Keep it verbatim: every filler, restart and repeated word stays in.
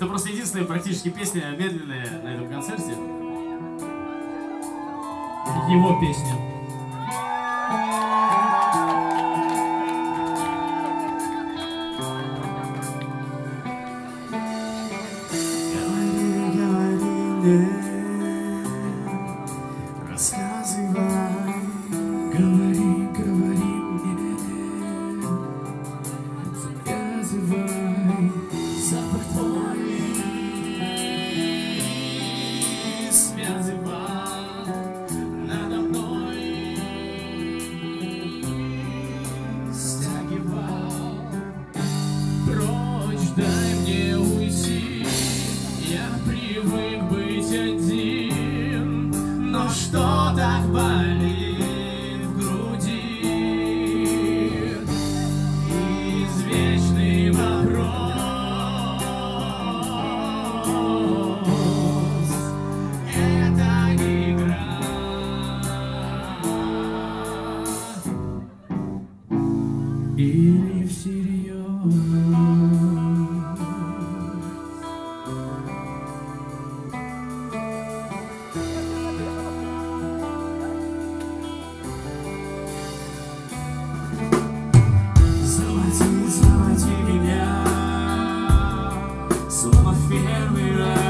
Это просто единственная практически песня медленная на этом концерте. Его песня. Рассказывай, говори, говори мне, завязывай запах твой, связывай надо мной, стягивал прочь, дай мне уйти, я привык быть один. Но что так болит в груди? Извечный вопрос. Это игра. Или всерьез? Заводи, заводи меня, словно в первый раз.